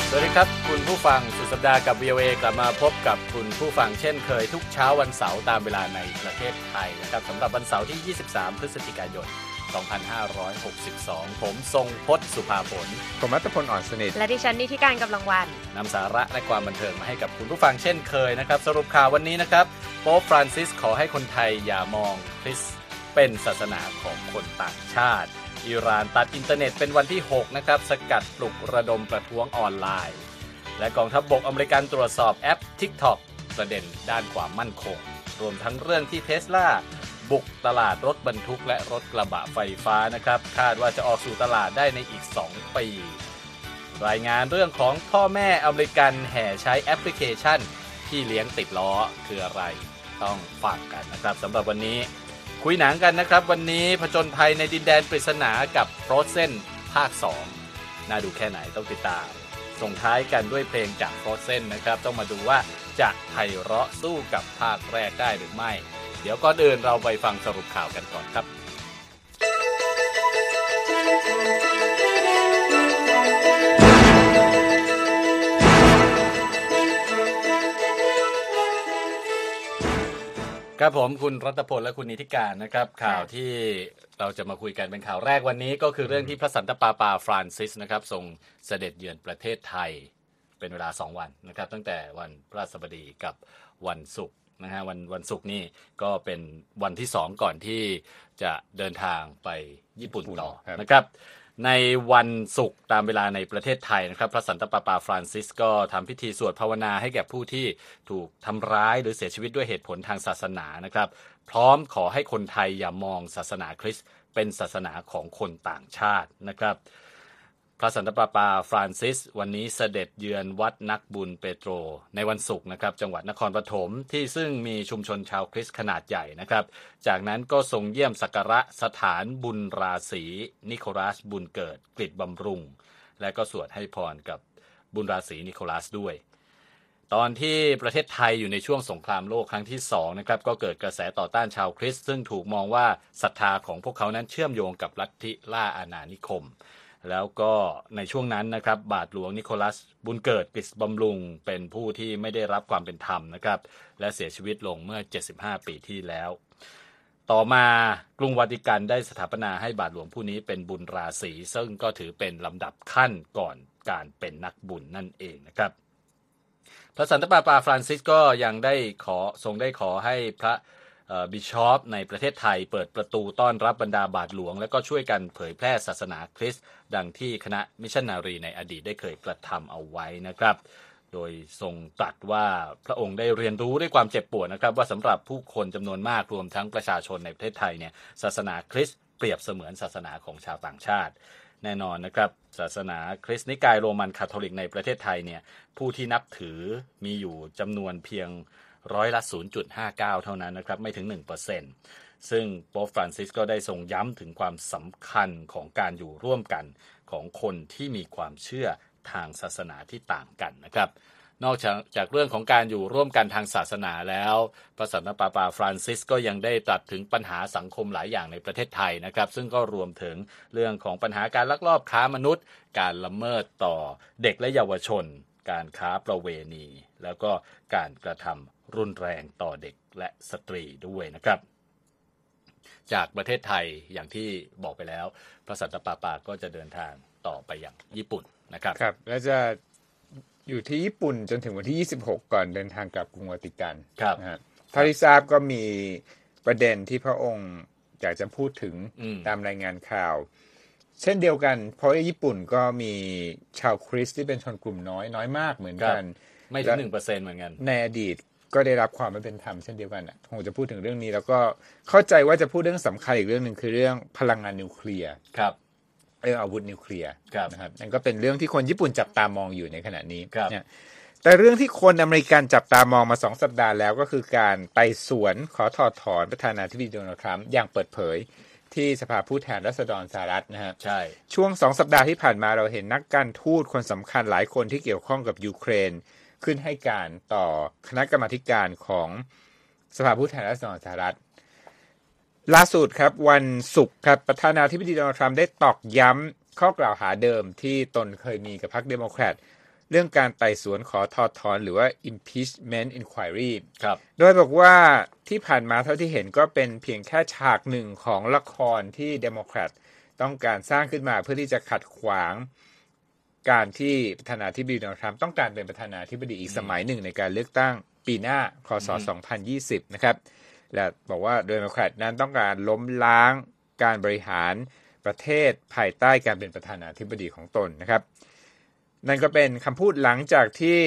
สวัสดีครับคุณผู้ฟังสุดสัปดาห์กับ VOA กลับมาพบกับคุณผู้ฟังเช่นเคยทุกเช้าวันเสาร์ตามเวลาในประเทศไทยนะครับสำหรับวันเสาร์ที่23พฤศจิกายน2562ผมทรงพจน์สุภาผลผมรัตพลอ่อนสนิทและดิฉันนิติการกำลังวันนำสาระและความบันเทิงมาให้กับคุณผู้ฟังเช่นเคยนะครับสรุปข่าววันนี้นะครับโป๊ปฟรานซิสขอให้คนไทยอย่ามองคริสต์เป็นศาสนาของคนต่างชาติอิหร่านตัดอินเทอร์เน็ตเป็นวันที่6นะครับสกัดปลุกระดมประท้วงออนไลน์และกองทัพบกอเมริกันตรวจสอบแอป TikTok ประเด็นด้านความมั่นคงรวมทั้งเรื่องที่ Tesla บุกตลาดรถบรรทุกและรถกระบะไฟฟ้านะครับคาดว่าจะออกสู่ตลาดได้ในอีก2ปีรายงานเรื่องของพ่อแม่อเมริกันแห่ใช้แอปพลิเคชันที่เลี้ยงติดล้อคืออะไรต้องฟังกันนะครับสำหรับวันนี้คุยหนังกันนะครับวันนี้ผจญภัยในดินแดนปริศนากับ Frozen ภาค 2น่าดูแค่ไหนต้องติดตามส่งท้ายกันด้วยเพลงจาก Frozen นะครับต้องมาดูว่าจะไพเราะสู้กับภาคแรกได้หรือไม่เดี๋ยวก่อนอื่นเราไปฟังสรุปข่าวกันก่อนครับครับผมคุณรัตพลและคุณนิติการนะครับข่าวที่เราจะมาคุยกันเป็นข่าวแรกวันนี้ก็คือเรื่องที่พระสันตะปาปาฟรานซิสนะครับทรงเสด็จเยือนประเทศไทยเป็นเวลา2วันนะครับตั้งแต่วันพฤหัสบดีกับวันศุกร์นะฮะวันศุกร์นี่ก็เป็นวันที่2ก่อนที่จะเดินทางไปญี่ปุ่นต่อนะครับในวันศุกร์ตามเวลาในประเทศไทยนะครับพระสันตะปาปาฟรานซิสก็ทำพิธีสวดภาวนาให้แก่ผู้ที่ถูกทำร้ายหรือเสียชีวิตด้วยเหตุผลทางศาสนานะครับพร้อมขอให้คนไทยอย่ามองศาสนาคริสต์เป็นศาสนาของคนต่างชาตินะครับพระสันตะปาปาฟรานซิสวันนี้เสด็จเยือนวัดนักบุญเปโตรในวันศุกร์นะครับจังหวัดนครปฐมที่ซึ่งมีชุมชนชาวคริสต์ขนาดใหญ่นะครับจากนั้นก็ทรงเยี่ยมสักการะสถานบุญราศีนิโคลัสบุญเกิดกฤษบำรุงและก็สวดให้พรกับบุญราศีนิโคลัสด้วยตอนที่ประเทศไทยอยู่ในช่วงสงครามโลกครั้งที่2นะครับก็เกิดกระแสต่อต้านชาวคริสต์ซึ่งถูกมองว่าศรัทธาของพวกเขานั้นเชื่อมโยงกับลัทธิล่าอาณานิคมแล้วก็ในช่วงนั้นนะครับบาทหลวงนิโคลัสบุญเกิดกฤษบำรุงเป็นผู้ที่ไม่ได้รับความเป็นธรรมนะครับและเสียชีวิตลงเมื่อ75ปีที่แล้วต่อมากรุงวาติกันได้สถาปนาให้บาทหลวงผู้นี้เป็นบุญราศีซึ่งก็ถือเป็นลำดับขั้นก่อนการเป็นนักบุญนั่นเองนะครับพระสันตะปาปาฟรานซิสก็ยังได้ทรงได้ขอให้พระบิชอปในประเทศไทยเปิดประตูต้อนรับบรรดาบาทหลวงและก็ช่วยกันเผยแพร่ศาสนาคริสต์ดังที่คณะมิชชันนารีในอดีตได้เคยกระทำเอาไว้นะครับโดยทรงตรัสว่าพระองค์ได้เรียนรู้ด้วยความเจ็บปวดนะครับว่าสำหรับผู้คนจำนวนมากรวมทั้งประชาชนในประเทศไทยเนี่ยศาสนาคริสต์เปรียบเสมือนศาสนาของชาวต่างชาติแน่นอนนะครับศาสนาคริสต์นิกายโรมันคาทอลิกในประเทศไทยเนี่ยผู้ที่นับถือมีอยู่จำนวนเพียงร้อยละ 0.59 เท่านั้นนะครับไม่ถึง 1% ซึ่งโป๊ปฟรานซิสก็ได้ทรงย้ำถึงความสำคัญของการอยู่ร่วมกันของคนที่มีความเชื่อทางศาสนาที่ต่างกันนะครับนอกจากเรื่องของการอยู่ร่วมกันทางศาสนาแล้วพระสันตะปาปาฟรานซิสก็ยังได้ตรัสถึงปัญหาสังคมหลายอย่างในประเทศไทยนะครับซึ่งก็รวมถึงเรื่องของปัญหาการลักลอบค้ามนุษย์การละเมิดต่อเด็กและเยาวชนการค้าประเวณีแล้วก็การกระทำรุนแรงต่อเด็กและสตรีด้วยนะครับจากประเทศไทยอย่างที่บอกไปแล้วพระสันตะปาปาก็จะเดินทางต่อไปยังญี่ปุ่นนะครับครับและจะอยู่ที่ญี่ปุ่นจนถึงวันที่26ก่อนเดินทางกลับกรุงวาติกันนะฮะเท่าที่ทราบก็มีประเด็นที่พระองค์อยากจะพูดถึงตามรายงานข่าวเช่นเดียวกันเพราะญี่ปุ่นก็มีชาวคริสต์ที่เป็นชนกลุ่มน้อยมากเหมือนกันไม่ถึง 1% เหมือนกันในอดีตก็ได้รับความไม่เป็นธรรมเช่นเดียวกันคงจะพูดถึงเรื่องนี้แล้วก็เข้าใจว่าจะพูดเรื่องสำคัญอีกเรื่องนึงคือเรื่องพลังงานนิวเคลียร์ครับเรื่องอาวุธนิวเคลียร์นะครับนั่นก็เป็นเรื่องที่คนญี่ปุ่นจับตามองอยู่ในขณะนี้เนี่ยแต่เรื่องที่คนอเมริกันจับตามองมา2สัปดาห์แล้วก็คือการไต่สวนขอถอดถอนประธานาธิบดีโดนัลด์ทรัมป์อย่างเปิดเผยที่สภาผู้แทนราษฎรสหรัฐนะฮะใช่ช่วง2สัปดาห์ที่ผ่านมาเราเห็นนักการทูตคนสำคัญหลายคนที่เกี่ยวข้องกับยูเครนขึ้นให้การต่อคณะกรรมาการของสภาผู้แทนราษฎรสหรัฐล่าสุดครับวันศุกร์ครับประธานาธิบดีโดนัลด์ทรัมป์ได้ตอกย้ำข้อกล่าวหาเดิมที่ตนเคยมีกับพรรคเดโมแครตเรื่องการไต่สวนขอถอดถอนหรือว่า impeachment inquiry ครับโดยบอกว่าที่ผ่านมาเท่าที่เห็นก็เป็นเพียงแค่ฉากหนึ่งของละครที่เดโมแครตต้องการสร้างขึ้นมาเพื่อที่จะขัดขวางการที่ประธานาธิบดีโดนัลด์ทรัมป์ต้องการเป็นประธานาธิบดีอีกสมัยหนึ่งในการเลือกตั้งปีหน้าคศ2020นะครับและบอกว่าเดโมแครตนั้นต้องการล้มล้างการบริหารประเทศภายใต้การเป็นประธานาธิบดีของตนนะครับนั่นก็เป็นคำพูดหลังจากที่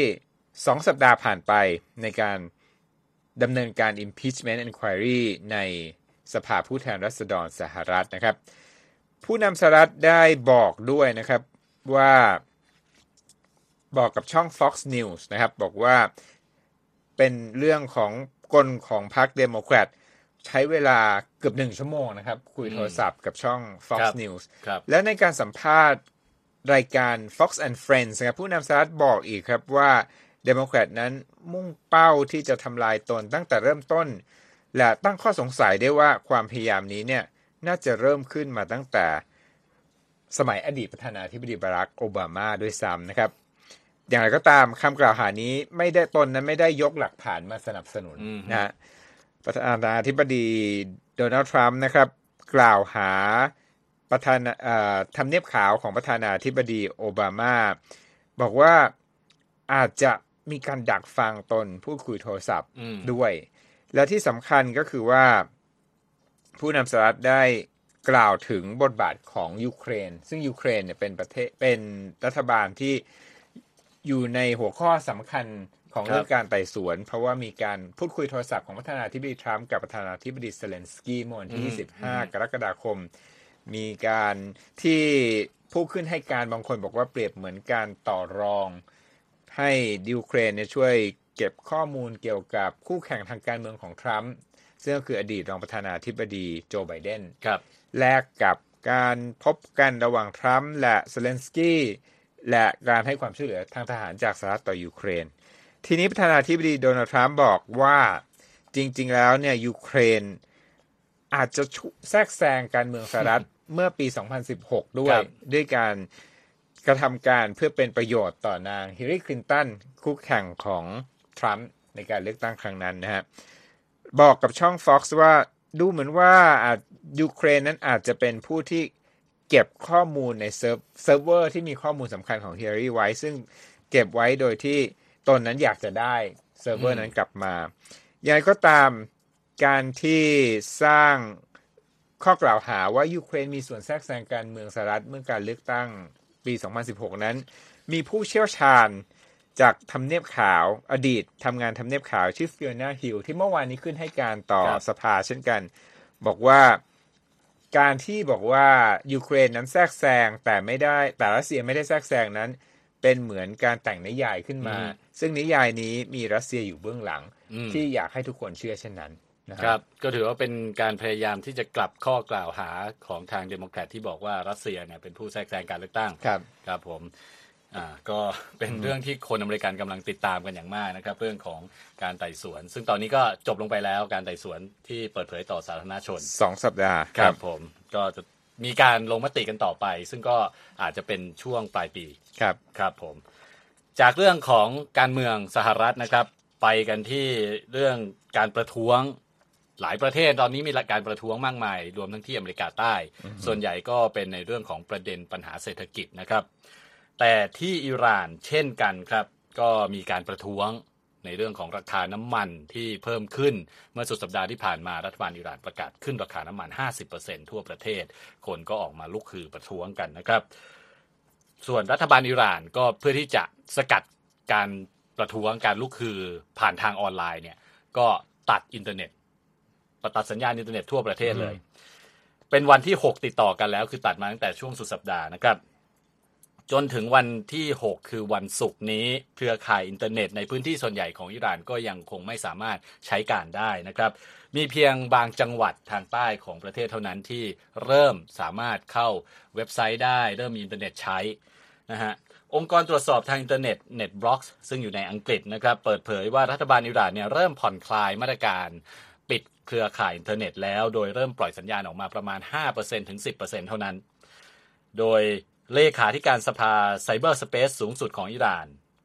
2สัปดาห์ผ่านไปในการดำเนินการ impeachment inquiry ในสภาผู้แทนราษฎรสหรัฐนะครับผู้นำสหรัฐได้บอกด้วยนะครับว่าบอกกับช่อง Fox News นะครับบอกว่าเป็นเรื่องของกลของพรรคเดโมแครตใช้เวลาเกือบ1ชั่วโมงนะครับคุยโทรศัพท์กับช่อง Fox News และในการสัมภาษณ์รายการ Fox and Friends นะครับผู้นำสหรัฐบอกอีกครับว่าเดโมแครตนั้นมุ่งเป้าที่จะทำลายตนตั้งแต่เริ่มต้นและตั้งข้อสงสัยได้ว่าความพยายามนี้เนี่ยน่าจะเริ่มขึ้นมาตั้งแต่สมัยอดีตประธานาธิบดีบารักโอบามาด้วยซ้ำนะครับอย่างไรก็ตามคำกล่าวหานี้ไม่ได้ยกหลักฐานมาสนับสนุนนะฮะประธานาธิบดีโดนัลด์ทรัมป์นะครับกล่าวหาทำเนียบขาวของประธานาธิบดีโอบามาบอกว่าอาจจะมีการดักฟังตนพูดคุยโทรศัพท์ด้วยและที่สำคัญก็คือว่าผู้นำสหรัฐได้กล่าวถึงบทบาทของยูเครนซึ่งยูเครนเนี่ยเป็นรัฐบาลที่อยู่ในหัวข้อสำคัญของเรื่องการไต่สวนเพราะว่ามีการพูดคุยโทรศัพท์ของประธานาธิบดีทรัมป์กับประธานาธิบดีเซเลนสกี้เมื่อวันที่25กรกฎาคมมีการที่ผู้ขึ้นให้การบางคนบอกว่าเปรียบเหมือนการต่อรองให้ยูเครนเนี่ยช่วยเก็บข้อมูลเกี่ยวกับคู่แข่งทางการเมืองของทรัมป์ซึ่งก็คืออดีตรองประธานาธิบดีโจไบเดนแลกกับการพบกันระหว่างทรัมป์และเซเลนสกี้และการให้ความช่วยเหลือทางทหารจากสหรัฐต่อยูเครนทีนี้ประธานาธิบดีโดนัลด์ทรัมป์บอกว่าจริงๆแล้วเนี่ยยูเครนอาจจะแทรกแซงการเมืองสหรัฐเมื่อปี2016ด้วยการกระทำการเพื่อเป็นประโยชน์ต่อนางฮิลลารีคลินตันคู่แข่งของทรัมป์ในการเลือกตั้งครั้งนั้นนะฮะบอกกับช่อง Fox ว่าดูเหมือนว่ายูเครนนั้นอาจจะเป็นผู้ที่เก็บข้อมูลในเซิร์ฟเวอร์ที่มีข้อมูลสำคัญของฮิลลารีไว้ซึ่งเก็บไว้โดยที่ตนนั้นอยากจะได้เซิร์ฟเวอร์นั้นกลับมาอย่างไรก็ตามการที่สร้างข้อกล่าวหาว่ายูเครนมีส่วนแทรกแซงการเมืองสหรัฐเมื่อการเลือกตั้งปี2016นั้นมีผู้เชี่ยวชาญจากทำเนียบขาวอดีตทำงานทำเนียบขาวชื่อฟิโอนาฮิลที่เมื่อวานนี้ขึ้นให้การต่อสภาเช่นกันบอกว่าการที่บอกว่ายูเครนนั้นแทรกแซงแต่รัสเซียไม่ได้แทรกแซงนั้นเป็นเหมือนการแต่งนิยายขึ้นมาซึ่งนิยายนี้มีรัสเซียอยู่เบื้องหลังที่อยากให้ทุกคนเชื่อเช่นนั้นนะครับก็ถือว่าเป็นการพยายามที่จะกลับข้อกล่าวหาของทางเดโมแครตที่บอกว่ารัสเซียเนี่ยเป็นผู้แทรกแซงการเลือกตั้งครับผมก็เป็นเรื่องที่คนอเมริกันกำลังติดตามกันอย่างมากนะครับเรื่องของการไต่สวนซึ่งตอนนี้ก็จบลงไปแล้วการไต่สวนที่เปิดเผยต่อสาธารณชน 2 สัปดาห์ครับผมก็จะมีการลงมติกันต่อไปซึ่งก็อาจจะเป็นช่วงปลายปีครับผมจากเรื่องของการเมืองสหรัฐนะครับไปกันที่เรื่องการประท้วงหลายประเทศตอนนี้มีการประท้วงมากมายรวมทั้งที่อเมริกาใต้ส่วนใหญ่ก็เป็นในเรื่องของประเด็นปัญหาเศรษฐกิจนะครับแต่ที่อิหร่านเช่นกันครับก็มีการประท้วงในเรื่องของราคาน้ำมันที่เพิ่มขึ้นเมื่อสุดสัปดาห์ที่ผ่านมารัฐบาลอิหร่านประกาศขึ้นราคาน้ำมัน 50% ทั่วประเทศคนก็ออกมาลุกฮือประท้วงกันนะครับส่วนรัฐบาลอิหร่านก็เพื่อที่จะสกัดการประท้วงการลุกฮือผ่านทางออนไลน์เนี่ยก็ตัดอินเทอร์เน็ตตัดสัญญาณอินเทอร์เน็ตทั่วประเทศเลยเป็นวันที่6ติดต่อกันแล้วคือตัดมาตั้งแต่ช่วงสุดสัปดาห์นะครับจนถึงวันที่6คือวันศุกร์นี้เครือข่ายอินเทอร์เน็ตในพื้นที่ส่วนใหญ่ของอิหร่านก็ยังคงไม่สามารถใช้การได้นะครับมีเพียงบางจังหวัดทางใต้ของประเทศเท่านั้นที่เริ่มสามารถเข้าเว็บไซต์ได้เริ่มมีอินเทอร์เน็ตใช้นะฮะองค์กรตรวจสอบทางอินเทอร์เน็ต NetBlocks ซึ่งอยู่ในอังกฤษนะครับเปิดเผยว่ารัฐบาลอิหร่านเนี่ยเริ่มผ่อนคลายมาตรการปิดเครือข่ายอินเทอร์เน็ตแล้วโดยเริ่มปล่อยสัญญาณออกมาประมาณ 5% ถึง 10% เท่านั้นโดยเลขาธิการสภาไซเบอร์สเปซสูงสุดของอิหร่าน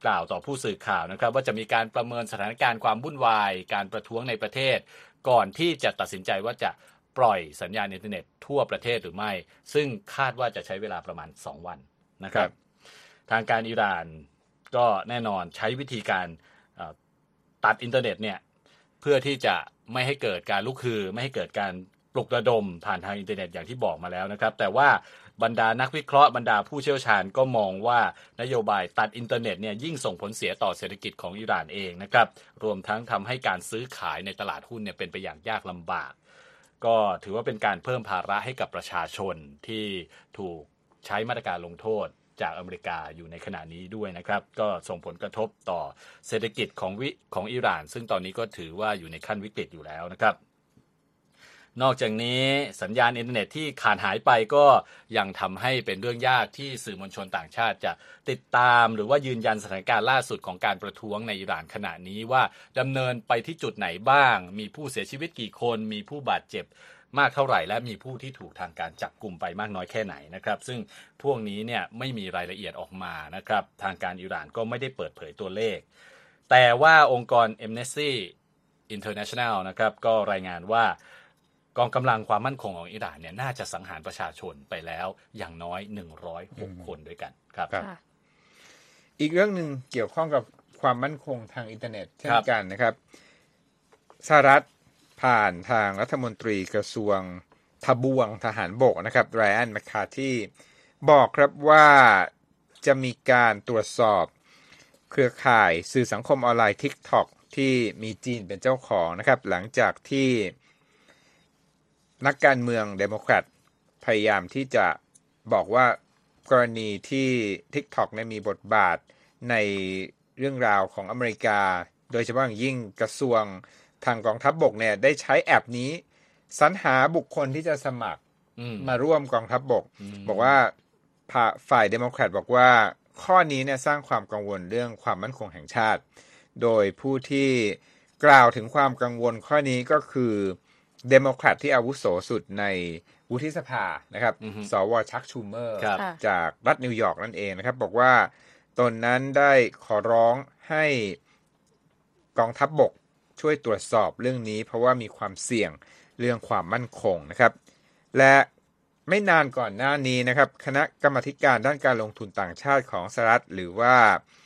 กล่าวต่อผู้สื่อข่าวนะครับว่าจะมีการประเมินสถานการณ์ความวุ่นวายการประท้วงในประเทศก่อนที่จะตัดสินใจว่าจะปล่อยสัญญาณอินเทอร์เน็ตทั่วประเทศหรือไม่ซึ่งคาดว่าจะใช้เวลาประมาณ2วันนะครับทางการอิหร่านก็แน่นอนใช้วิธีการตัดอินเทอร์เน็ตเนี่ยเพื่อที่จะไม่ให้เกิดการลุกฮือไม่ให้เกิดการปลุกระดมผ่านทางอินเทอร์เน็ตอย่างที่บอกมาแล้วนะครับแต่ว่าบรรดานักวิเคราะห์บรรดาผู้เชี่ยวชาญก็มองว่านโยบายตัดอินเทอร์เน็ตเนี่ยยิ่งส่งผลเสียต่อเศรษฐกิจของอิหร่านเองนะครับรวมทั้งทำให้การซื้อขายในตลาดหุ้นเนี่ยเป็นไปอย่างยากลำบากก็ถือว่าเป็นการเพิ่มภาระให้กับประชาชนที่ถูกใช้มาตรการลงโทษจากอเมริกาอยู่ในขณะนี้ด้วยนะครับก็ส่งผลกระทบต่อเศรษฐกิจของอิหร่านซึ่งตอนนี้ก็ถือว่าอยู่ในขั้นวิกฤตอยู่แล้วนะครับนอกจากนี้สัญญาณอินเทอร์เน็ตที่ขาดหายไปก็ยังทำให้เป็นเรื่องยากที่สื่อมวลชนต่างชาติจะติดตามหรือว่ายืนยันสถานการณ์ล่าสุดของการประท้วงในอิหร่านขณะนี้ว่าดำเนินไปที่จุดไหนบ้างมีผู้เสียชีวิตกี่คนมีผู้บาดเจ็บมากเท่าไหร่และมีผู้ที่ถูกทางการจับกลุ่มไปมากน้อยแค่ไหนนะครับซึ่งพวกนี้เนี่ยไม่มีรายละเอียดออกมานะครับทางการอิหร่านก็ไม่ได้เปิดเผยตัวเลขแต่ว่าองค์กร Amnesty International นะครับก็รายงานว่ากองกำลังความมั่นคงของอิหร่านเนี่ยน่าจะสังหารประชาชนไปแล้วอย่างน้อย106คนด้วยกันครับอีกเรื่องนึงเกี่ยวข้องกับความมั่นคงทางอินเทอร์เน็ตเช่นกันนะครับสหรัฐผ่านทางรัฐมนตรีกระทรวงทบวงทหารบกนะครับไรอัน แมคคาร์ธีบอกครับว่าจะมีการตรวจสอบเครือข่ายสื่อสังคมออนไลน์ TikTok ที่มีจีนเป็นเจ้าของนะครับหลังจากที่นักการเมืองเดโมแครตพยายามที่จะบอกว่ากรณีที่ TikTok เนี่ยมีบทบาทในเรื่องราวของอเมริกาโดยเฉพาะอย่างยิ่งกระทรวงทางกองทัพบกเนี่ยได้ใช้แอปนี้สรรหาบุคคลที่จะสมัครมาร่วมกองทัพบกบอกว่าฝ่ายเดโมแครตบอกว่าข้อนี้เนี่ยสร้างความกังวลเรื่องความมั่นคงแห่งชาติโดยผู้ที่กล่าวถึงความกังวลข้อนี้ก็คือเดโมแครตที่อาวุโสสุดในวุฒิสภานะครับสว.ชักชูเมอร์จากรัฐนิวยอร์กนั่นเองนะครับบอกว่าตนนั้นได้ขอร้องให้กองทัพบกช่วยตรวจสอบเรื่องนี้เพราะว่ามีความเสี่ยงเรื่องความมั่นคงนะครับและไม่นานก่อนหน้านี้นะครับคณะกรรมาธิการด้านการลงทุนต่างชาติของสหรัฐหรือว่า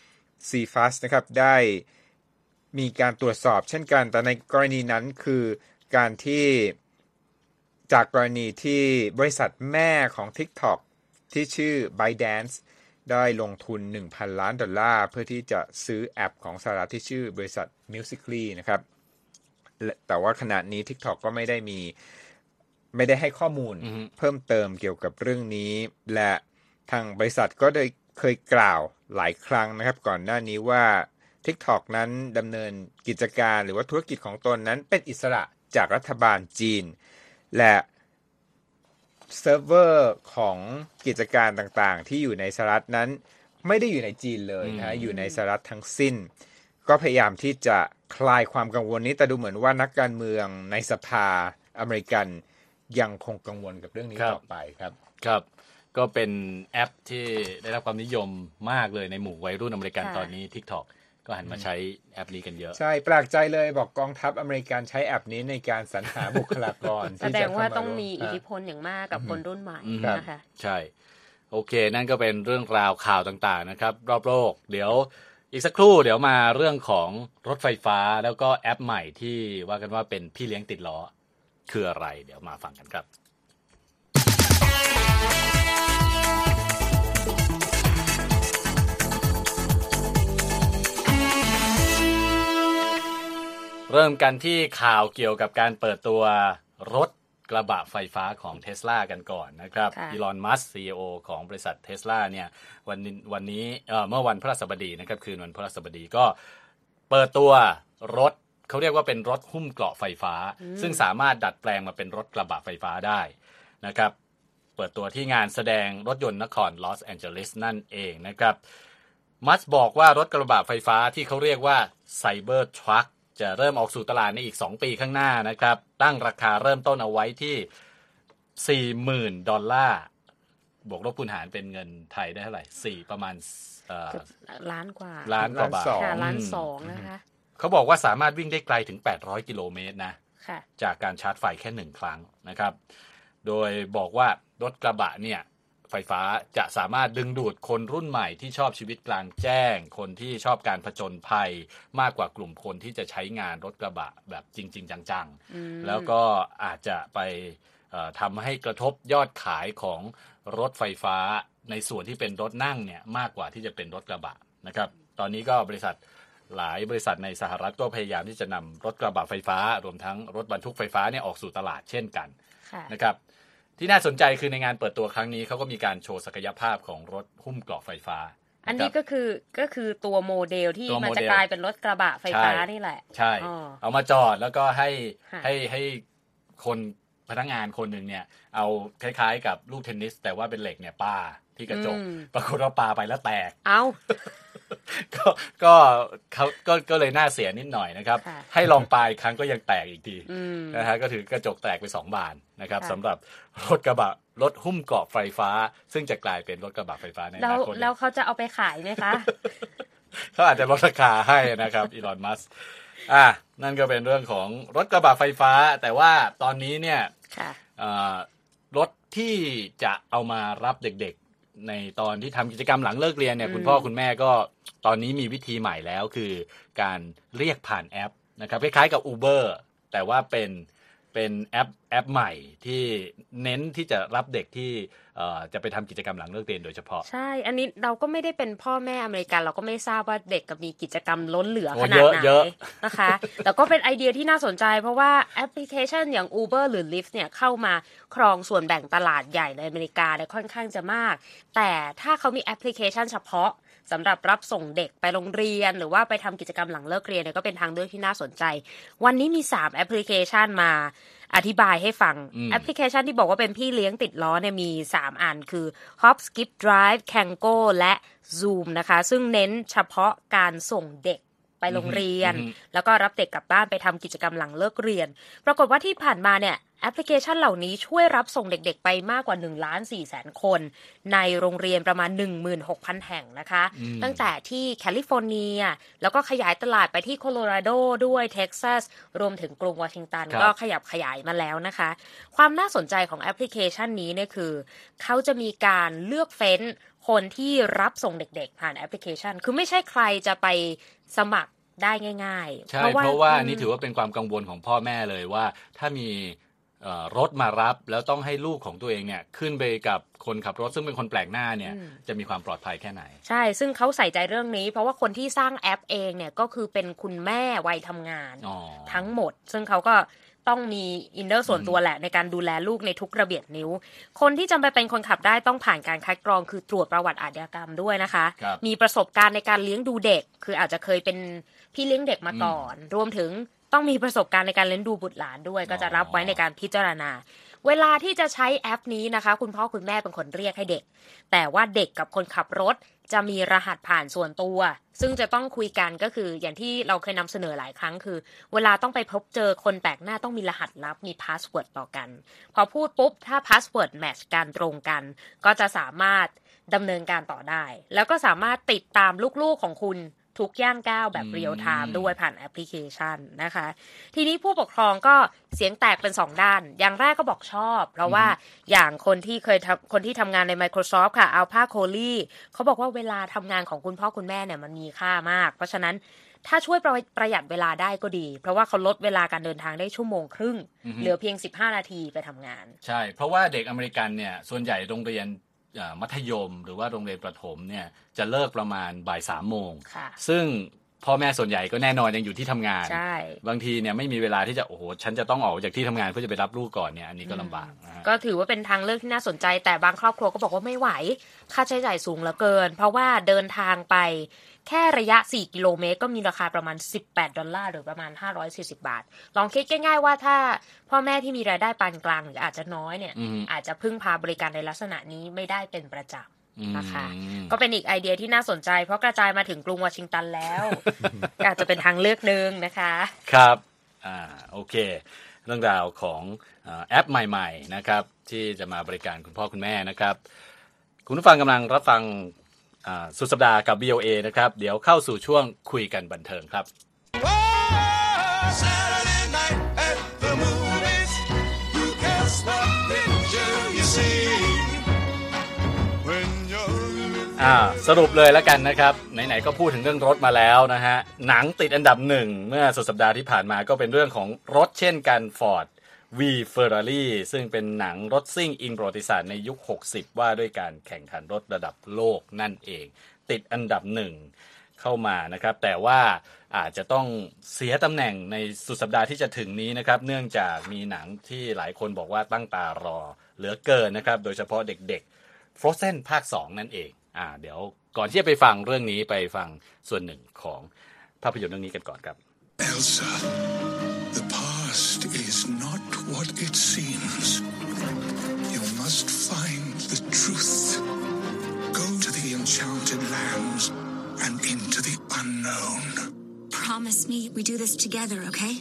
CFAS นะครับได้มีการตรวจสอบเช่นกันแต่ในกรณีนั้นคือการที่จากกรณีที่บริษัทแม่ของ TikTok ที่ชื่อ ByteDance ได้ลงทุน $1,000 ล้านเพื่อที่จะซื้อแอปของสหรัฐที่ชื่อบริษัท Musical.ly นะครับแต่ว่าขณะนี้ TikTok ก็ไม่ได้ให้ข้อมูลเพิ่มเติมเกี่ยวกับเรื่องนี้และทางบริษัทก็ได้เคยกล่าวหลายครั้งนะครับก่อนหน้านี้ว่า TikTok นั้นดำเนินกิจการหรือว่าธุรกิจของตนนั้นเป็นอิสระจากรัฐบาลจีนและเซิร์ฟเวอร์ของกิจการต่างๆที่อยู่ในสหรัฐนั้นไม่ได้อยู่ในจีนเลยนะอยู่ในสหรัฐทั้งสิ้นก็พยายามที่จะคลายความกังวลนี้แต่ดูเหมือนว่านักการเมืองในสภาอเมริกันยังคงกังวลกับเรื่องนี้ต่อไปครับครับก็เป็นแอปที่ได้รับความนิยมมากเลยในหมู่วัยรุ่นอเมริกันตอนนี้ TikTok ก็หันมาใช้แอปนี้กันเยอะใช่แปลกใจเลยบอกกองทัพอเมริกันใช้แอปนี้ในการสรรหาบุคลากรแสดงว่าต้องมีอิทธิพลอย่างมากกับคนรุ่นใหม่นะคะใช่โอเคนั่นก็เป็นเรื่องราวข่าวต่างๆนะครับรอบโลกเดี๋ยวอีกสักครู่เดี๋ยวมาเรื่องของรถไฟฟ้าแล้วก็แอปใหม่ที่ว่ากันว่าเป็นพี่เลี้ยงติดล้อคืออะไรเดี๋ยวมาฟังกันครับเริ่มกันที่ข่าวเกี่ยวกับการเปิดตัวรถกระบะไฟฟ้าของ Tesla กันก่อนนะครับอีลอน มัสก์ CEO ของบริษัท Tesla เนี่ยวันนี้เมื่อวันพฤหัสบดีนะครับคืนวันพฤหัสบดีก็เปิดตัวรถเขาเรียกว่าเป็นรถหุ้มเกราะไฟฟ้าซึ่งสามารถดัดแปลงมาเป็นรถกระบะไฟฟ้าได้นะครับเปิดตัวที่งานแสดงรถยนต์นครลอสแอนเจลิสนั่นเองนะครับมัสก์บอกว่ารถกระบะไฟฟ้าที่เขาเรียกว่า Cybertruckจะเริ่มออกสู่ตลาดในอีก2ปีข้างหน้านะครับตั้งราคาเริ่มต้นเอาไว้ที่ $40,000 บวกลบคูณหารเป็นเงินไทยได้เท่าไหร่ประมาณล้านกว่าล้านกว่าบาทล้านสองนะคะเขาบอกว่าสามารถวิ่งได้ไกลถึง800กิโลเมตรนะจากการชาร์จไฟแค่1ครั้งนะครับโดยบอกว่ารถกระบะเนี่ยไฟฟ้าจะสามารถดึงดูดคนรุ่นใหม่ที่ชอบชีวิตกลางแจ้งคนที่ชอบการผจญภัยมากกว่ากลุ่มคนที่จะใช้งานรถกระบะแบบจริงๆจังๆแล้วก็อาจจะไปทำให้กระทบยอดขายของรถไฟฟ้าในส่วนที่เป็นรถนั่งเนี่ยมากกว่าที่จะเป็นรถกระบะนะครับตอนนี้ก็หลายบริษัทในสหรัฐก็พยายามที่จะนำรถกระบะไฟฟ้ารวมทั้งรถบรรทุกไฟฟ้าเนี่ยออกสู่ตลาดเช่นกันนะครับที่น่าสนใจคือในงานเปิดตัวครั้งนี้เขาก็มีการโชว์ศักยภาพของรถหุ้มเกราะไฟฟ้าอันนี้ก็คือตัวโมเดลที่มันจะกลายเป็นรถกระบะไฟฟ้านี่แหละใช่เอามาจอดแล้วก็ให้คนพนักงานคนหนึ่งเนี่ยเอาคล้ายๆกับลูกเทนนิสแต่ว่าเป็นเหล็กเนี่ยปาที่กระจกปรากฏว่าปาไปแล้วแตกก็เลยน่าเสียนิดหน่อยนะครับให้ลองปาอีกครั้งก็ยังแตกอีกทีนะฮะก็ถือกระจกแตกไป2 บานนะครับสำหรับรถกระบะรถหุ้มเกราะไฟฟ้าซึ่งจะกลายเป็นรถกระบะไฟฟ้าในอนาคตแล้วเขาจะเอาไปขายไหมคะเขาอาจจะลดราคาให้นะครับอีลอนมัสก์นั่นก็เป็นเรื่องของรถกระบะไฟฟ้าแต่ว่าตอนนี้เนี่ยรถที่จะเอามารับเด็กๆในตอนที่ทำกิจกรรมหลังเลิกเรียนเนี่ยคุณพ่อคุณแม่ก็ตอนนี้มีวิธีใหม่แล้วคือการเรียกผ่านแอปนะครับคล้ายๆกับ Uber แต่ว่าเป็นแอปใหม่ที่เน้นที่จะรับเด็กที่จะไปทำกิจกรรมหลังเลิกเรียนโดยเฉพาะใช่อันนี้เราก็ไม่ได้เป็นพ่อแม่อเมริกันเราก็ไม่ทราบว่าเด็กมีกิจกรรมล้นเหลือขนาดไหนนะคะแต่ก็เป็นไอเดียที่น่าสนใจเพราะว่าแอปพลิเคชันอย่าง Uber หรือ Lyft เนี่ยเข้ามาครองส่วนแบ่งตลาดใหญ่ในอเมริกาได้ค่อนข้างจะมากแต่ถ้าเขามีแอปพลิเคชันเฉพาะสำหรับรับส่งเด็กไปโรงเรียนหรือว่าไปทำกิจกรรมหลังเลิกเรียนเนี่ยก็เป็นทางเลือกที่น่าสนใจวันนี้มี3แอปพลิเคชันมาอธิบายให้ฟังแอปพลิเคชันที่บอกว่าเป็นพี่เลี้ยงติดล้อเนี่ยมี3อันคือ Hop Skip Drive Kango และ Zoom นะคะซึ่งเน้นเฉพาะการส่งเด็กไปโรงเรียนแล้วก็รับเด็กกลับบ้านไปทำกิจกรรมหลังเลิกเรียนปรากฏว่าที่ผ่านมาเนี่ยแอปพลิเคชันเหล่านี้ช่วยรับส่งเด็กๆไปมากกว่า 1,400,000 คนในโรงเรียนประมาณ 16,000 แห่งนะคะตั้งแต่ที่แคลิฟอร์เนียแล้วก็ขยายตลาดไปที่โคโลราโดด้วยเท็กซัสรวมถึงกรุงวอชิงตันก็ขยับขยายมาแล้วนะคะความน่าสนใจของแอปพลิเคชันนี้เนี่ยคือเขาจะมีการเลือกเฟ้นคนที่รับส่งเด็กๆผ่านแอปพลิเคชันคือไม่ใช่ใครจะไปสมัครได้ง่ายๆใช่เพราะว่านี่ถือว่าเป็นความกังวลของพ่อแม่เลยว่าถ้ามีรถมารับแล้วต้องให้ลูกของตัวเองเนี่ยขึ้นไปกับคนขับรถซึ่งเป็นคนแปลกหน้าเนี่ยจะมีความปลอดภัยแค่ไหนใช่ซึ่งเขาใส่ใจเรื่องนี้เพราะว่าคนที่สร้างแอปเองเนี่ยก็คือเป็นคุณแม่วัยทำงานทั้งหมดซึ่งเขาก็ต้องมีอินเนอร์ส่วนตัวแหละในการดูแลลูกในทุกระเบียดนิ้วคนที่จะไปเป็นคนขับได้ต้องผ่านการคัดกรองคือตรวจประวัติอาชญากรรมด้วยนะคะมีประสบการณ์ในการเลี้ยงดูเด็กคืออาจจะเคยเป็นพี่เลี้ยงเด็กมาก่อนรวมถึงต้องมีประสบการณ์ในการเลี้ยงดูบุตรหลานด้วยก็จะรับไว้ในการพิจารณาเวลาที่จะใช้แอปนี้นะคะคุณพ่อคุณแม่เป็นคนเรียกให้เด็กแต่ว่าเด็กกับคนขับรถจะมีรหัสผ่านส่วนตัวซึ่งจะต้องคุยกันก็คืออย่างที่เราเคยนำเสนอหลายครั้งคือเวลาต้องไปพบเจอคนแปลกหน้าต้องมีรหัสลับมีพาสเวิร์ดต่อกันพอพูดปุ๊บถ้าพาสเวิร์ดแมทช์กันตรงกันก็จะสามารถดำเนินการต่อได้แล้วก็สามารถติดตามลูกๆของคุณทุกย่างก้าวแบบเรียลไทม์ด้วยผ่านแอปพลิเคชันนะคะทีนี้ผู้ปกครองก็เสียงแตกเป็น2ด้านอย่างแรกก็บอกชอบเพราะว่าอย่างคนที่ทำงานใน Microsoft ค่ะอัลพาโคลีเขาบอกว่าเวลาทำงานของคุณพ่อคุณแม่เนี่ยมันมีค่ามากเพราะฉะนั้นถ้าช่วยประหยัดเวลาได้ก็ดีเพราะว่าเขาลดเวลาการเดินทางได้ชั่วโมงครึ่งเหลือเพียง15นาทีไปทำงานใช่เพราะว่าเด็กอเมริกันเนี่ยส่วนใหญ่โรงเรียนมัธยมหรือว่าโรงเรียนประถมเนี่ยจะเลิกประมาณบ่าย 3 โมงซึ่งพ่อแม่ส่วนใหญ่ก็แน่นอนยังอยู่ที่ทำงานบางทีเนี่ยไม่มีเวลาที่จะโอ้โหฉันจะต้องออกจากที่ทำงานเพื่อจะไปรับลูกก่อนเนี่ยอันนี้ก็ลำบากนะก็ถือว่าเป็นทางเลือกที่น่าสนใจแต่บางครอบครัวก็บอกว่าไม่ไหวค่าใช้จ่ายสูงเหลือเกินเพราะว่าเดินทางไปแค่ระยะ4กิโลเมตรก็มีราคาประมาณ$18หรือประมาณ540 บาทลองคิดง่ายๆว่าถ้าพ่อแม่ที่มีรายได้ปานกลางหรืออาจจะน้อยเนี่ยอาจจะพึ่งพาบริการในลักษณะนี้ไม่ได้เป็นประจำนะคะก็เป็นอีกไอเดียที่น่าสนใจเพราะกระจายมาถึงกรุงวอชิงตันแล้วอาจจะเป็นทางเลือกนึงนะคะครับโอเคเรื่องราวของแอปใหม่ๆนะครับที่จะมาบริการคุณพ่อคุณแม่นะครับคุณผู้ฟังกำลังรับฟังสุดสัปดาห์กับ VOA นะครับเดี๋ยวเข้าสู่ช่วงคุยกันบันเทิงครับสรุปเลยแล้วกันนะครับไหนๆก็พูดถึงเรื่องรถมาแล้วนะฮะหนังติดอันดับ1เมื่อสุดสัปดาห์ที่ผ่านมาก็เป็นเรื่องของรถเช่นกัน Ford V Ferrari ซึ่งเป็นหนังรถซิ่งอิงประวัติศาสตร์ในยุค60ว่าด้วยการแข่งขันรถระดับโลกนั่นเองติดอันดับ1เข้ามานะครับแต่ว่าอาจจะต้องเสียตำแหน่งในสุดสัปดาห์ที่จะถึงนี้นะครับเนื่องจากมีหนังที่หลายคนบอกว่าตั้งตารอเหลือเกินนะครับโดยเฉพาะเด็กๆ Frozen ภาค 2 นั่นเองเดี๋ยวก่อนที่จะไปฟังเรื่องนี้ไปฟังส่วนหนึ่งของภาพยนตร์เรื่องนี้กันก่อนครับ Elsa, the past is not what it seems. You must find the truth. Go to the enchanted lands and into the unknown. Promise me we do this together, okay?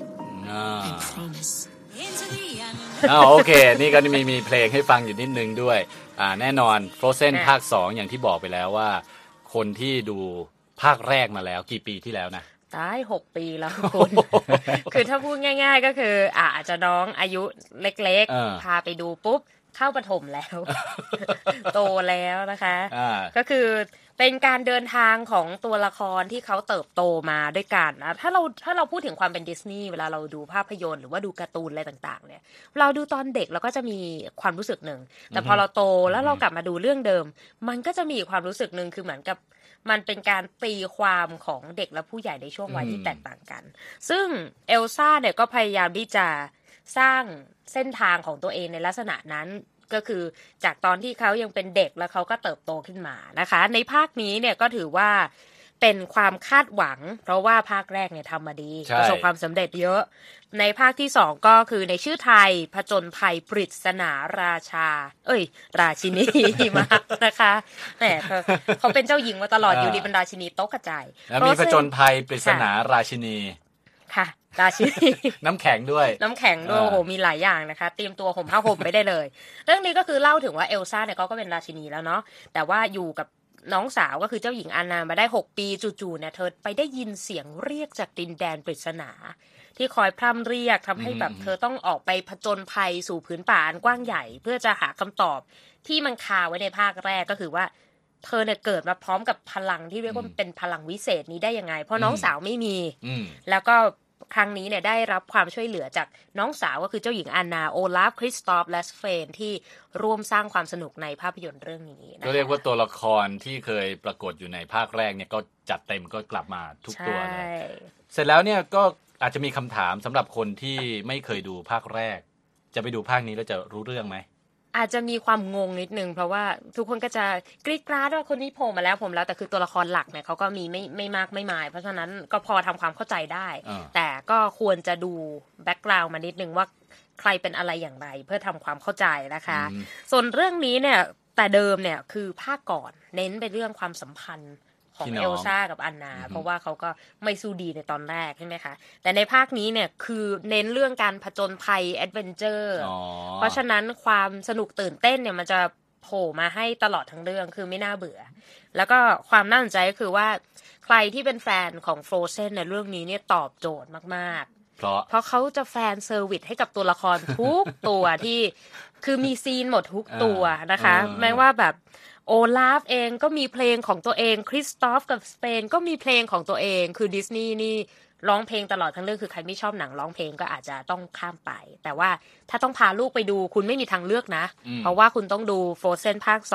I promise. โอเคนี่ก็มีเพลงให้ฟังอยู่นิดนึงด้วยแน่นอน Frozen ภาค 2 อย่างที่บอกไปแล้วว่าคนที่ดูภาคแรกมาแล้วกี่ปีที่แล้วนะตาย6 ปีแล้วคุณ คือถ้าพูดง่ายๆก็คืออาจจะน้องอายุเล็กๆพาไปดูปุ๊บเข้าประถมแล้ว โตแล้วนะคะก็คือเป็นการเดินทางของตัวละครที่เขาเติบโตมาด้วยกันนะถ้าเราพูดถึงความเป็นดิสนีย์เวลาเราดูภาพยนตร์หรือว่าดูการ์ตูนอะไรต่างๆเนี่ยเราดูตอนเด็กเราก็จะมีความรู้สึกหนึ่งแต่พอเราโตแล้วเรากลับมาดูเรื่องเดิมมันก็จะมีความรู้สึกหนึ่งคือเหมือนกับมันเป็นการตีความของเด็กและผู้ใหญ่ในช่วงวัยที่แตกต่างกันซึ่งเอลซ่าเนี่ยก็พยายามที่จะสร้างเส้นทางของตัวเองในลักษณะนั้นก็คือจากตอนที่เขายังเป็นเด็กแล้วเขาก็เติบโตขึ้นมานะคะในภาคนี้เนี่ยก็ถือว่าเป็นความคาดหวังเพราะว่าภาคแรกเนี่ยทำมาดีประสบความสำเร็จเยอะในภาคที่2ก็คือในชื่อไทยผจญภัยปริศนาราชินีมานะคะแหมเขาเป็นเจ้าหญิงมาตลอดอยู่ดีเป็นราชินีโต๊ะกระจายแล้วมีผจญภัยปริศนาราชินีค่ะราชินีน้ำแข็งด้วยโอ้โหมีหลายอย่างนะคะเตรียมตัวห่มผ้าห่มไม่ได้เลยเรื่องนี้ก็คือเล่าถึงว่าเอลซ่าเนี่ยก็เป็นราชินีแล้วเนาะแต่ว่าอยู่กับน้องสาวก็คือเจ้าหญิงอานามาได้6 ปีจู่ๆเนี่ยเธอไปได้ยินเสียงเรียกจากดินแดนปริศนาที่คอยพร่ำเรียกทำให้แบบเธอต้องออกไปผจญภัยสู่พื้นป่าอันกว้างใหญ่เพื่อจะหาคำตอบที่มันคาไว้ในภาคแรกก็คือว่าเธอเนี่ยเกิดมาพร้อมกับพลังที่เรียกว่าเป็นพลังวิเศษนี้ได้ยังไงเพราะน้องสาวไม่มีแล้วก็ครั้งนี้เนี่ยได้รับความช่วยเหลือจากน้องสาวก็คือเจ้าหญิงอานาโอลาฟคริสตอฟและสเฟนที่ร่วมสร้างความสนุกในภาพยนตร์เรื่องนี้ก็เรียกว่าตัวละครที่เคยปรากฏอยู่ในภาคแรกเนี่ยก็จัดเต็มก็กลับมาทุกตัวเลยเสร็จแล้วเนี่ยก็อาจจะมีคำถามสำหรับคนที่ไม่เคยดูภาคแรกจะไปดูภาคนี้แล้วจะรู้เรื่องไหมอาจจะมีความงงนิดนึงเพราะว่าทุกคนก็จะกรี๊ดกราดว่าคนนี้โผล่มาแล้วผมแล้วแต่คือตัวละครหลักเนี่ยเขาก็มีไม่มากไม่มายเพราะฉะนั้นก็พอทำความเข้าใจได้แต่ก็ควรจะดูแบ็คกราวด์มานิดนึงว่าใครเป็นอะไรอย่างไรเพื่อทำความเข้าใจนะคะส่วนเรื่องนี้เนี่ยแต่เดิมเนี่ยคือภาคก่อนเน้นไปเรื่องความสัมพันธ์ของเอลซ่ากับอันนาเพราะว่าเขาก็ไม่สู้ดีในตอนแรกใช่ไหมคะแต่ในภาคนี้เนี่ยคือเน้นเรื่องการผจญภัยแอดเวนเจอร์เพราะฉะนั้นความสนุกตื่นเต้นเนี่ยมันจะโผล่มาให้ตลอดทั้งเรื่องคือไม่น่าเบื่อแล้วก็ความน่าสนใจก็คือว่าใครที่เป็นแฟนของ Frozen ในเรื่องนี้เนี่ยตอบโจทย์มากๆเพราะเขาจะแฟนเซอร์วิสให้กับตัวละครทุกตัวที่คือมีซีนหมดทุกตัวนะคะแม้ว่าแบบโอลาฟเองก็มีเพลงของตัวเองคริสตอฟกับสเปนก็มีเพลงของตัวเองคือดิสนีย์นี่ร้องเพลงตลอดทั้งเรื่องคือใครไม่ชอบหนังร้องเพลงก็อาจจะต้องข้ามไปแต่ว่าถ้าต้องพาลูกไปดูคุณไม่มีทางเลือกนะเพราะว่าคุณต้องดู Frozen ภาค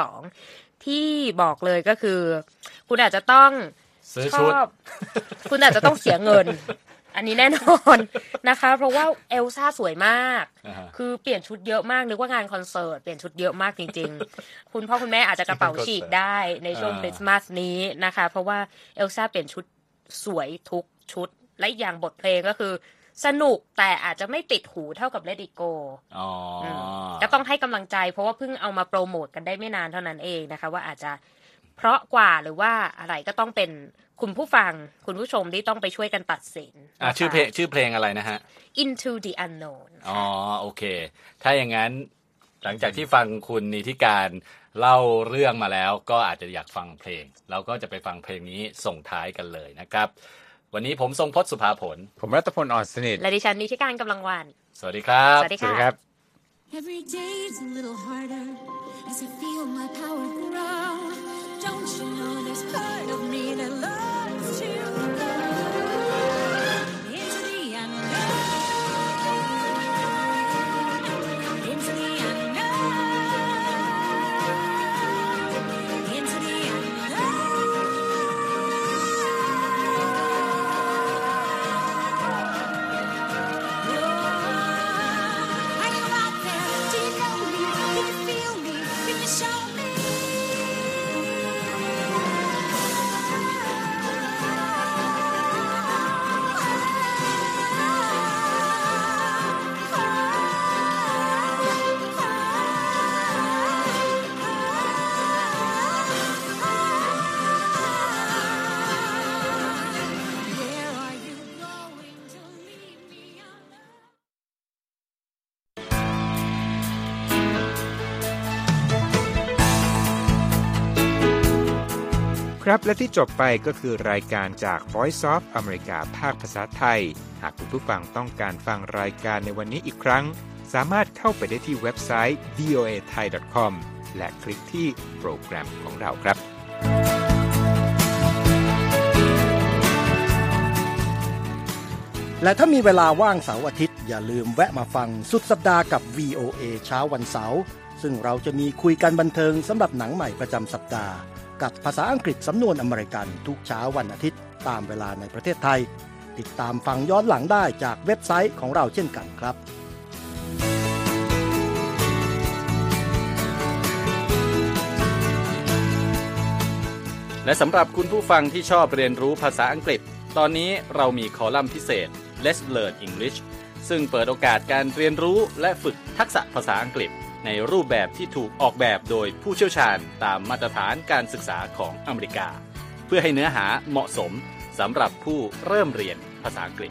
2ที่บอกเลยก็คือคุณอาจจะต้องชอบคุณอาจจะต้องเสียเงินอันนี้แน่นอนนะคะเพราะว่าเอลซ่าสวยมากคือเปลี่ยนชุดเยอะมากนึกว่างานคอนเสิร์ตเปลี่ยนชุดเยอะมากจริงๆคุณพ่อคุณแม่อาจจะกระเป๋าฉีกได้ในช่วงคริสต์มาสนี้นะคะเพราะว่าเอลซ่าเปลี่ยนชุดสวยทุกชุดและอีกอย่างบทเพลงก็คือสนุกแต่อาจจะไม่ติดหูเท่ากับ Let It Go ก็ต้องให้กำลังใจเพราะว่าเพิ่งเอามาโปรโมทกันได้ไม่นานเท่านั้นเองนะคะว่าอาจจะเพราะกว่าหรือว่าอะไรก็ต้องเป็นคุณผู้ฟังคุณผู้ชมที่ต้องไปช่วยกันตัดสินชื่อเพลงอะไรนะฮะ Into the Unknown โอเคถ้าอย่างนั้นหลังจากที่ฟังคุณนิติการเล่าเรื่องมาแล้วก็อาจจะอยากฟังเพลงเราก็จะไปฟังเพลงนี้ส่งท้ายกันเลยนะครับวันนี้ผมทรงพจน์สุภาผลผมรัตพลอ่อนสนิทและดิฉันนิติการกำลังวานสวัสดีครับสวัสดีครับ Every day's a little harder as I feel my power grow. Don't you know there's part of me that loves to go into the unknown, into the unknown, into the unknown.Are you out there? Do you know me? Can you feel me? Can you show me? Where are you going to leave me alone? ครับและที่จบไปก็คือรายการจาก Voice of America ภาคภาษาไทยหากคุณผู้ฟังต้องการฟังรายการในวันนี้อีกครั้งสามารถเข้าไปได้ที่เว็บไซต์ voathai.com และคลิกที่โปรแกรมของเราครับและถ้ามีเวลาว่างเสาร์อาทิตย์อย่าลืมแวะมาฟังสุดสัปดาห์กับ VOA เช้าวันเสาร์ซึ่งเราจะมีคุยกันบันเทิงสำหรับหนังใหม่ประจำสัปดาห์กับภาษาอังกฤษสำนวนอเมริกันทุกเช้าวันอาทิตย์ตามเวลาในประเทศไทยติดตามฟังย้อนหลังได้จากเว็บไซต์ของเราเช่นกันครับและสำหรับคุณผู้ฟังที่ชอบเรียนรู้ภาษาอังกฤษตอนนี้เรามีคอลัมน์พิเศษ Let's Learn English ซึ่งเปิดโอกาสการเรียนรู้และฝึกทักษะภาษาอังกฤษในรูปแบบที่ถูกออกแบบโดยผู้เชี่ยวชาญตามมาตรฐานการศึกษาของอเมริกาเพื่อให้เนื้อหาเหมาะสมสำหรับผู้เริ่มเรียนภาษาอังกฤษ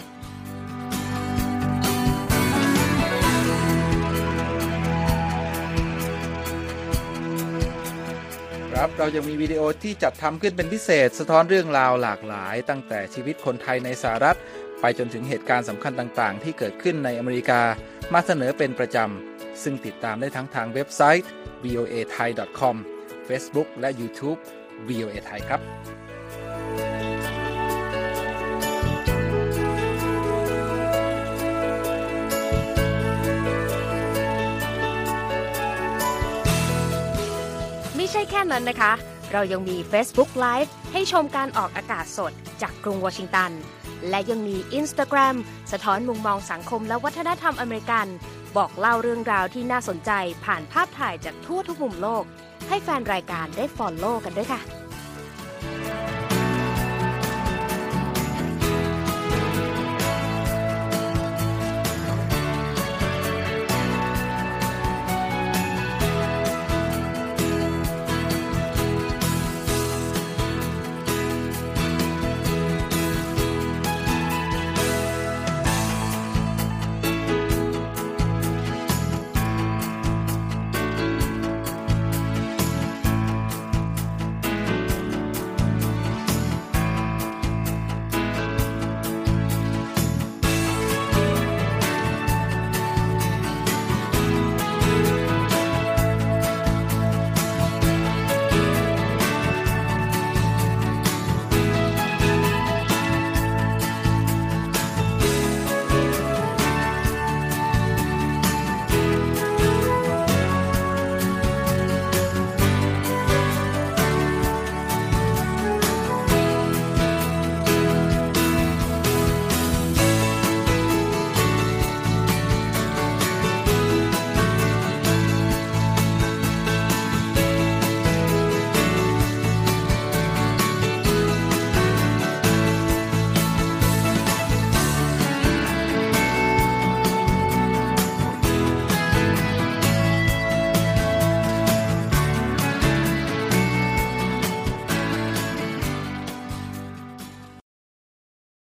ครับเรายังมีวิดีโอที่จัดทำขึ้นเป็นพิเศษสะท้อนเรื่องราวหลากหลายตั้งแต่ชีวิตคนไทยในสหรัฐไปจนถึงเหตุการณ์สำคัญต่างๆที่เกิดขึ้นในอเมริกามาเสนอเป็นประจำซึ่งติดตามได้ทั้งทางเว็บไซต์ voathai.com Facebook และ YouTube VOA Thai ครับไม่ใช่แค่นั้นนะคะเรายังมี Facebook Live ให้ชมการออกอากาศสดจากกรุงวอชิงตันและยังมี Instagram สะท้อนมุมมองสังคมและวัฒนธรรมอเมริกันบอกเล่าเรื่องราวที่น่าสนใจผ่านภาพถ่ายจากทั่วทุกมุมโลกให้แฟนรายการได้ follow กันด้วยค่ะ